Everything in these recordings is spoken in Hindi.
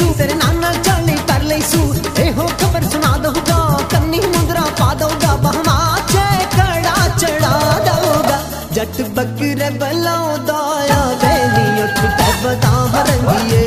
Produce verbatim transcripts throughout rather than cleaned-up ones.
सू तेरे नाना चाली कर ले सू एहो खबर सुना दूंगा कन्नी मुंदरा पा दूंगा बहमा चे कड़ा चढ़ा दूंगा जट बकरे बलाउदा आ बेनी उठ पे बदाम रंगिए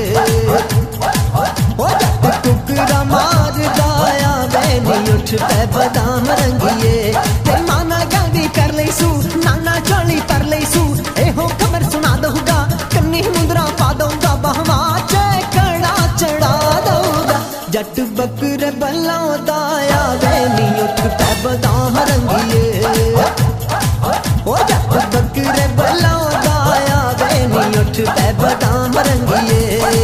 ओ जट कुकरा मार दाया बेनी उठ पे बदाम रंगिए तेरे नाना गलती कर ले सू नाना चाली कर ले सू एहो खबर सुना दूंगा कन्नी मुंदरा पा दूंगा बहमा चे कड़ा चढ़ा दूंगा जट बकरे बलाउदा आ बेनी उठ पे बदाम रंगिए ओ जट बकरे बलाउदा आ बेनी उठ पे बदाम रंगिए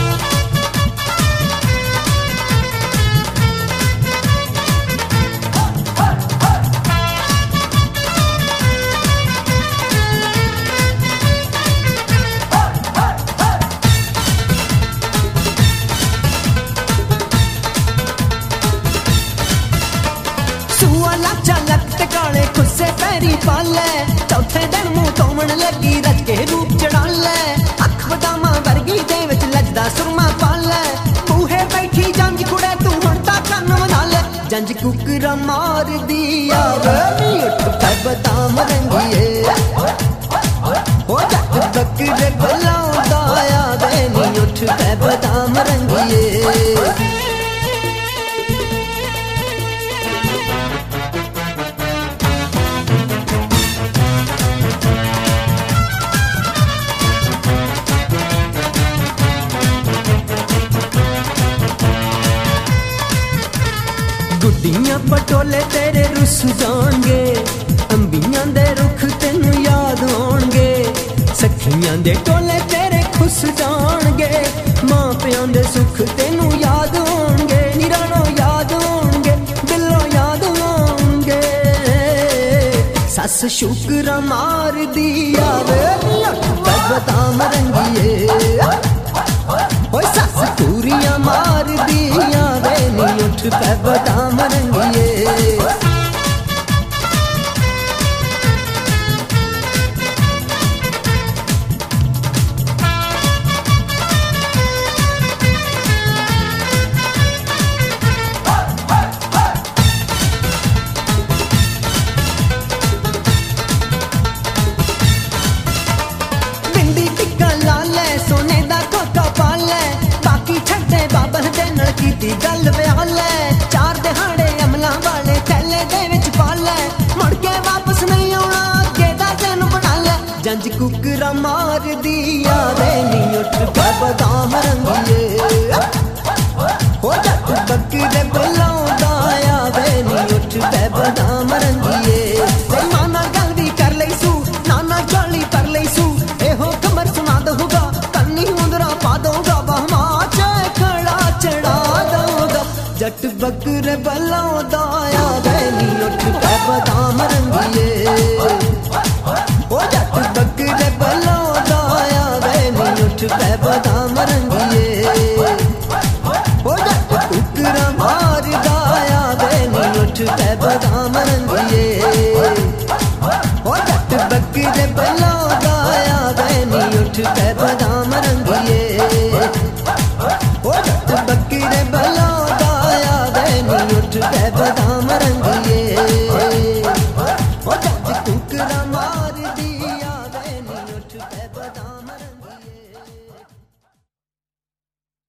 काले खुस्से पैरी पाले चौथे दिन मुंह धोवन लगी रच के रूप चढ़ा ले अख बदामा वर्गी दे विच लजदा सुरमा पाले बूहे बैठी जंज कुड़े तू हुण तां कन्न वधा ले जंज कुकरा मार दी आवे उठ पे बदाम रंगिए ओ जट बकरे बलाउदा आ बेनी उठ पे बदाम रंगिए गुड्डियां पटोले तेरे रुस जाणगे अंबियां दे रुख तेनू याद आउणगे सखियां दे टोले तेरे खुस जाणगे मां प्यां दे सुख तेनू याद आउणगे निराणो याद आउणगे दिलों याद आउणगे सस शुकरा मार दी आवे उठ पे बदाम रंगिए ओए सस पूरियां मार दी आवे नी उठ पे बदाम रंगिए कीती गल ब्याले चार दिहाड़े अमला वाले थैले दे विच पा ले मुड़ के वापस नहीं आउणा अगे दा तैनू बना ले जंज कुकरा मार दी आवे नी उठ पे बदाम रंगिए ओ जट बकरे बलाउदा आ बेनी उठ पे बदाम रंगिए ते नाना गलती कर ले सू नाना चाली कर ले सू एहो खबर सुना दूंगा कन्नी मुंदरा पा दूंगा बहमा चे खड़ा चढ़ा जट बकरे बलाउदा आ बेनी उठ पे बदाम रंगिए ओ जट बकरे बलाउदा आ बेनी उठ पे बदाम रंगिए ओ जट कुकरा मार दाया बेनी उठ पे बदाम रंगिए ओ जट बकरे बलाउदा आ बेनी उठ पे बदाम